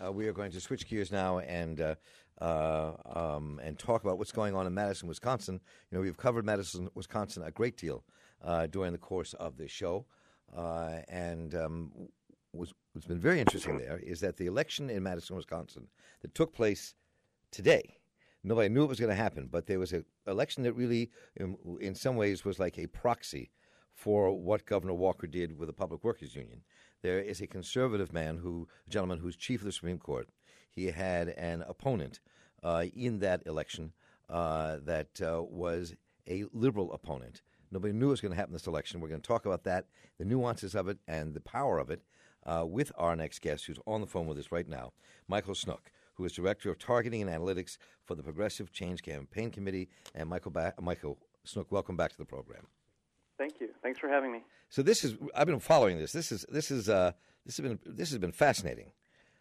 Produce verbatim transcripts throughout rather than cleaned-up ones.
Uh, we are going to switch gears now and uh, uh, um, and talk about what's going on in Madison, Wisconsin. You know, we've covered Madison, Wisconsin a great deal uh, during the course of this show, uh, and um, was, what's been very interesting there is that the election in Madison, Wisconsin, that took place today. Nobody knew it was going to happen, but there was an election that really, in, in some ways, was like a proxy for what Governor Walker did with the Public Workers Union. There is a conservative man, who, a gentleman who's chief of the Supreme Court. He had an opponent uh, in that election uh, that uh, was a liberal opponent. Nobody knew it was going to happen in this election. We're going to talk about that, the nuances of it, and the power of it uh, with our next guest, who's on the phone with us right now, Michael Snook, who is Director of Targeting and Analytics for the Progressive Change Campaign Committee. And Michael, ba- Michael Snook, welcome back to the program. Thank you. Thanks for having me. So this is I've been following this. This is this is uh, this has been this has been fascinating.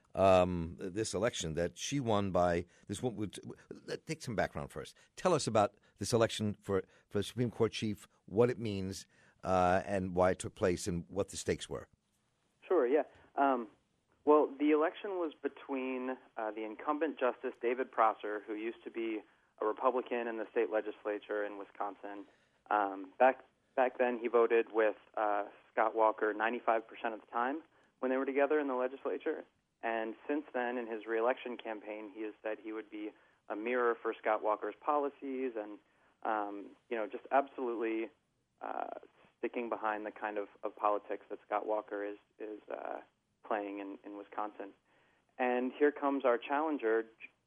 Um, this election that she won by this one. Would take some background first. Tell us about this election for for the Supreme Court chief, what it means, uh, and why it took place, and what the stakes were. Sure. Yeah. Um, well, the election was between uh, the incumbent Justice David Prosser, who used to be a Republican in the state legislature in Wisconsin. Um, back Back then, he voted with uh, Scott Walker ninety-five percent of the time when they were together in the legislature. And since then, in his reelection campaign, he has said he would be a mirror for Scott Walker's policies and, um, you know, just absolutely uh, sticking behind the kind of, of politics that Scott Walker is, is uh, playing in, in Wisconsin. And here comes our challenger,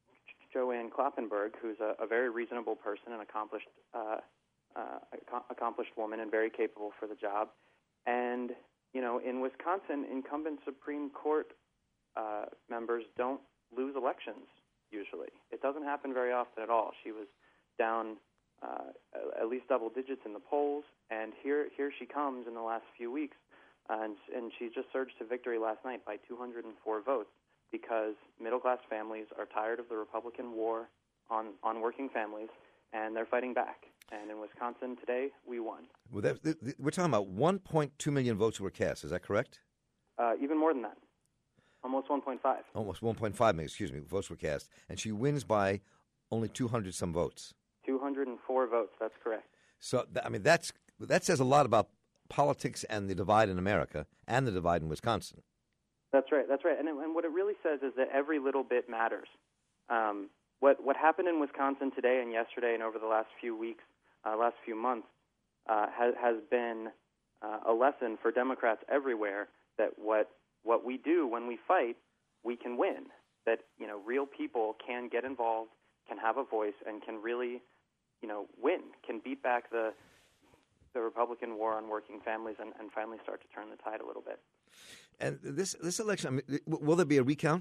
Jo Ann Kloppenburg, who's a, a very reasonable person and accomplished uh Uh, accomplished woman and very capable for the job. And, you know, in Wisconsin, incumbent Supreme Court uh, members don't lose elections, usually. It doesn't happen very often at all. She was down uh, at least double digits in the polls, and here here she comes in the last few weeks, and, and she just surged to victory last night by two hundred four votes because middle-class families are tired of the Republican war on, on working families, and they're fighting back. And in Wisconsin today, we won. Well, that, th- th- we're talking about one point two million votes were cast. Is that correct? Uh, even more than that. Almost one point five. Almost one point five million, excuse me, votes were cast. And she wins by only two hundred some votes. two hundred four votes, that's correct. So, th- I mean, that's that says a lot about politics and the divide in America and the divide in Wisconsin. That's right, that's right. And, and what it really says is that every little bit matters. Um, what, what happened in Wisconsin today and yesterday and over the last few weeks, Uh, last few months uh, has, has been uh, a lesson for Democrats everywhere that what what we do when we fight, we can win. That, you know, real people can get involved, can have a voice, and can really, you know, win, can beat back the the Republican war on working families and, and finally start to turn the tide a little bit. And this this election, I mean, will there be a recount?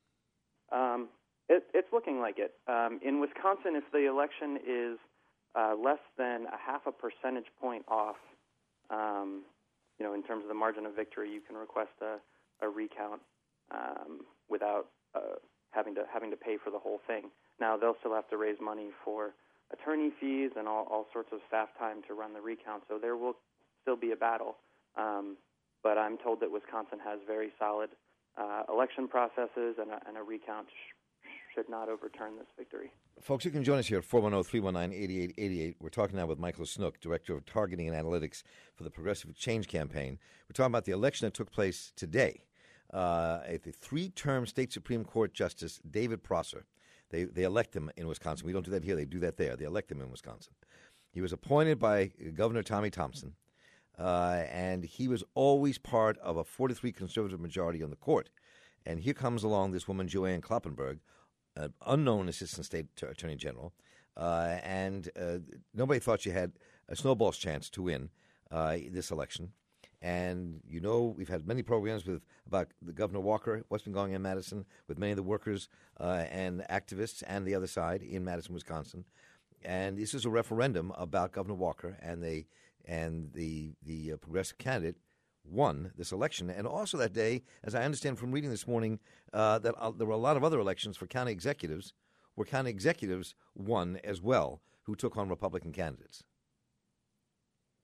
Um, it, it's looking like it. Um, in Wisconsin, if the election is Uh, less than a half a percentage point off, um, you know, in terms of the margin of victory, you can request a, a recount um, without uh, having to having to pay for the whole thing. Now, they'll still have to raise money for attorney fees and all, all sorts of staff time to run the recount, so there will still be a battle. Um, but I'm told that Wisconsin has very solid uh, election processes, and a, and a recount sh- should not overturn this victory. Folks, you can join us here at four one zero, three one nine, eight eight eight eight. We're talking now with Michael Snook, Director of Targeting and Analytics for the Progressive Change Campaign. We're talking about the election that took place today. Uh, the three-term state Supreme Court Justice, David Prosser. They, they elect him in Wisconsin. We don't do that here. They do that there. They elect him in Wisconsin. He was appointed by Governor Tommy Thompson, uh, and he was always part of a four to three conservative majority on the court. And here comes along this woman, Jo Ann Kloppenburg, an unknown assistant state attorney general, uh, and uh, nobody thought she had a snowball's chance to win uh, this election. And you know, we've had many programs with about the Governor Walker, what's been going on in Madison, with many of the workers uh, and activists and the other side in Madison, Wisconsin. And this is a referendum about Governor Walker, and they and the the uh, progressive candidate won this election. And also that day, as I understand from reading this morning, uh, that uh, there were a lot of other elections for county executives where county executives won as well, who took on Republican candidates.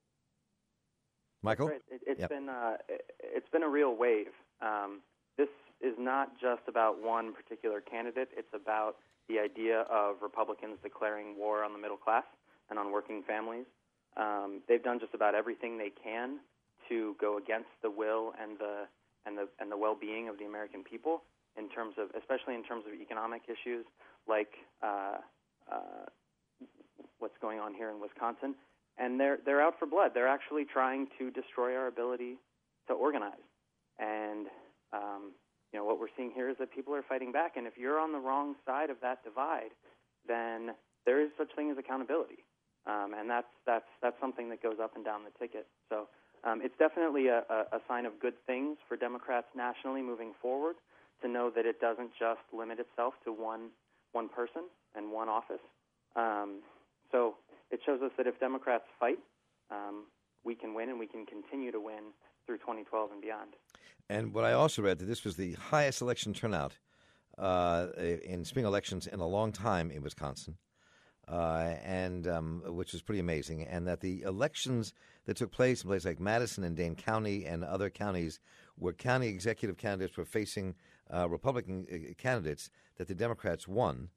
Michael? Right. It, it's yep. been uh, it, it's been a real wave. Um, this is not just about one particular candidate. It's about the idea of Republicans declaring war on the middle class and on working families. Um, they've done just about everything they can to go against the will and the and the and the well-being of the American people, in terms of, especially in terms of economic issues like uh, uh, what's going on here in Wisconsin. And they're they're out for blood. They're actually trying to destroy our ability to organize. And um, you know, what we're seeing here is that people are fighting back. And if you're on the wrong side of that divide, then there is such thing as accountability. Um, and that's that's that's something that goes up and down the ticket. So um, it's definitely a, a, a sign of good things for Democrats nationally moving forward, to know that it doesn't just limit itself to one one person and one office. Um, so it shows us that if Democrats fight, um, we can win, and we can continue to win through twenty twelve and beyond. And what I also read, that this was the highest election turnout uh, in spring elections in a long time in Wisconsin, uh, and um, which is pretty amazing, and that the elections that took place in places like Madison and Dane County and other counties, where county executive candidates were facing uh, Republican uh, candidates, that the Democrats won.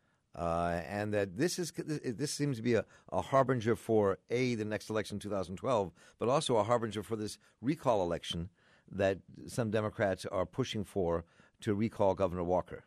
Uh, and that this is this seems to be a, a harbinger for, A, the next election in two thousand twelve, but also a harbinger for this recall election that some Democrats are pushing for, to recall Governor Walker.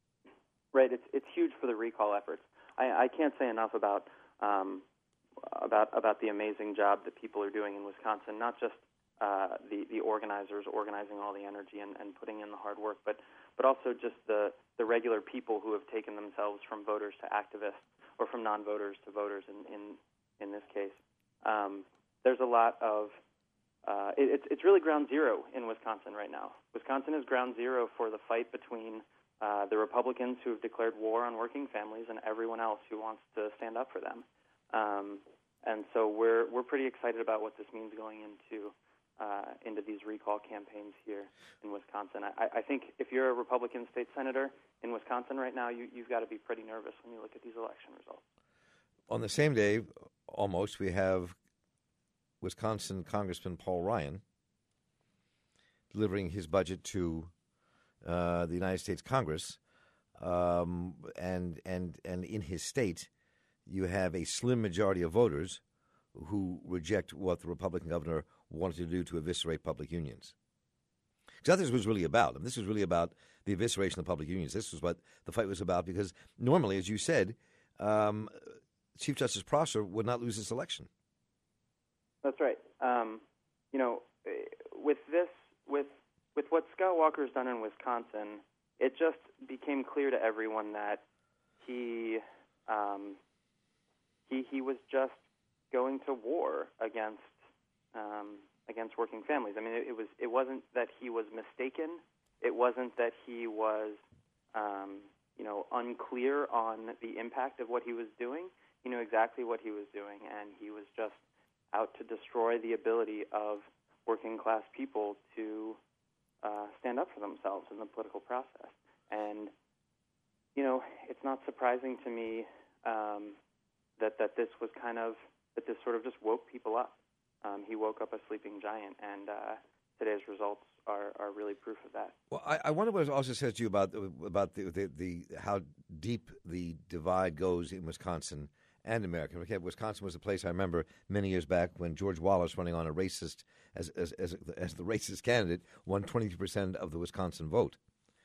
Right. It's it's huge for the recall efforts. I, I can't say enough about um, about about the amazing job that people are doing in Wisconsin, not just uh, the, the organizers organizing all the energy and, and putting in the hard work, but but also just the, the regular people who have taken themselves from voters to activists, or from non-voters to voters in, in, in this case. Um, there's a lot of, uh, it, it's, it's really ground zero in Wisconsin right now. Wisconsin is ground zero for the fight between uh, the Republicans who have declared war on working families and everyone else who wants to stand up for them. Um, and so we're, we're pretty excited about what this means going into Uh, into these recall campaigns here in Wisconsin. I, I think if you're a Republican state senator in Wisconsin right now, you, you've got to be pretty nervous when you look at these election results. On the same day, almost, we have Wisconsin Congressman Paul Ryan delivering his budget to uh, the United States Congress, um, and and and in his state, you have a slim majority of voters who reject what the Republican governor wanted to do to eviscerate public unions. Because that's what this was really about. And this was really about the evisceration of public unions. This was what the fight was about, because normally, as you said, um, Chief Justice Prosser would not lose this election. That's right. Um, you know, with this, with with what Scott Walker's done in Wisconsin, it just became clear to everyone that he um, he he was just going to war against um, against working families. I mean, it, it was it wasn't that he was mistaken. It wasn't that he was um, you know unclear on the impact of what he was doing. He knew exactly what he was doing, and he was just out to destroy the ability of working class people to uh, stand up for themselves in the political process. And you know, it's not surprising to me um, that that this was kind of that this sort of just woke people up. Um, he woke up a sleeping giant, and uh, today's results are, are really proof of that. Well, I, I wonder what it also says to you about about the, the, the how deep the divide goes in Wisconsin and America. Okay, Wisconsin was a place I remember many years back when George Wallace, running on a racist as as as, as the racist candidate, won twenty-two percent of the Wisconsin vote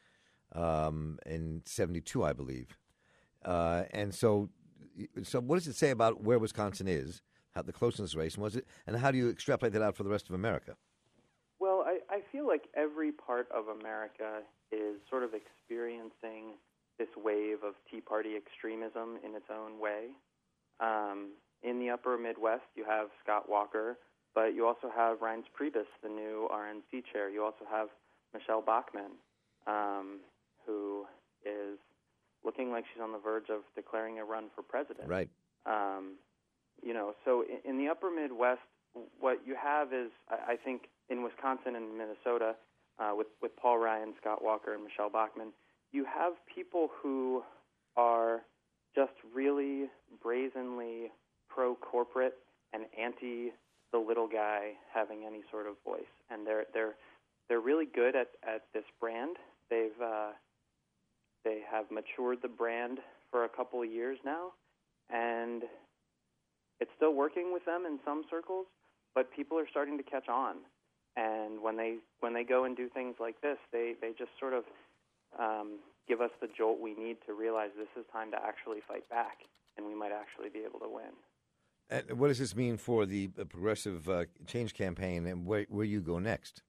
um, in seventy-two, I believe. Uh, and so, so what does it say about where Wisconsin is, how the closeness race, and was it, and how do you extrapolate that out for the rest of America? Well, I, I feel like every part of America is sort of experiencing this wave of Tea Party extremism in its own way. Um, in the upper Midwest, you have Scott Walker, but you also have Reince Priebus, the new R N C chair. You also have Michelle Bachmann, um, who is looking like she's on the verge of declaring a run for president. Right. Um, you know, so in, in the upper Midwest, what you have is, I, I think, in Wisconsin and Minnesota, uh, with, with Paul Ryan, Scott Walker, and Michelle Bachmann, you have people who are just really brazenly pro-corporate and anti the little guy having any sort of voice, and they're they're they're really good at, at this brand. They've uh, they have matured the brand for a couple of years now, and it's still working with them in some circles, but people are starting to catch on. And when they when they go and do things like this, they, they just sort of um, give us the jolt we need to realize this is time to actually fight back, and we might actually be able to win. And what does this mean for the Progressive uh, Change Campaign, and where, where you go next?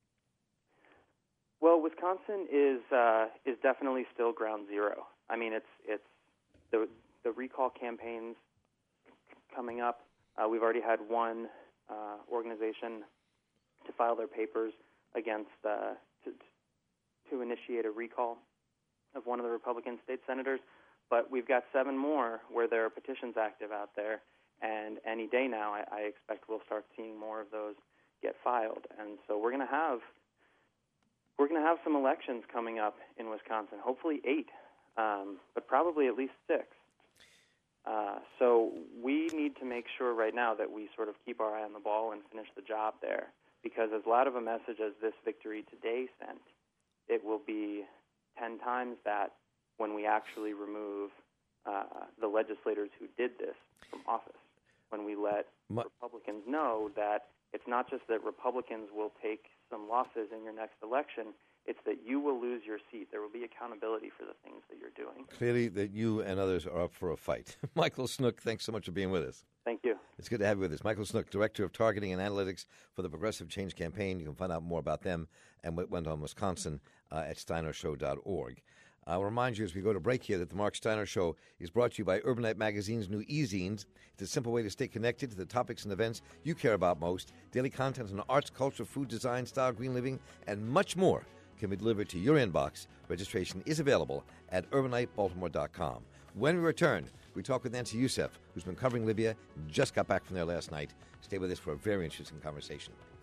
Well, Wisconsin is uh, is definitely still ground zero. I mean, it's it's the the recall campaigns coming up. Uh, we've already had one uh, organization to file their papers against uh, to to initiate a recall of one of the Republican state senators. But we've got seven more where there are petitions active out there, and any day now, I, I expect we'll start seeing more of those get filed. And so we're going to have we're going to have some elections coming up in Wisconsin. Hopefully eight, um, but probably at least six. Uh, so we need to make sure right now that we sort of keep our eye on the ball and finish the job there, because as loud of a message as this victory today sent, it will be ten times that when we actually remove uh, the legislators who did this from office, when we let My- Republicans know that it's not just that Republicans will take some losses in your next election, it's that you will lose your seat. There will be accountability for the things that you're doing. Clearly that you and others are up for a fight. Michael Snook, thanks so much for being with us. Thank you. It's good to have you with us. Michael Snook, Director of Targeting and Analytics for the Progressive Change Campaign. You can find out more about them and what went on in Wisconsin uh, at steiner show dot org. I'll remind you as we go to break here that the Mark Steiner Show is brought to you by Urbanite Magazine's new e-zines. It's a simple way to stay connected to the topics and events you care about most. Daily content on arts, culture, food, design, style, green living, and much more can be delivered to your inbox. Registration is available at urbanite baltimore dot com. When we return, we talk with Nancy Youssef, who's been covering Libya and just got back from there last night. Stay with us for a very interesting conversation.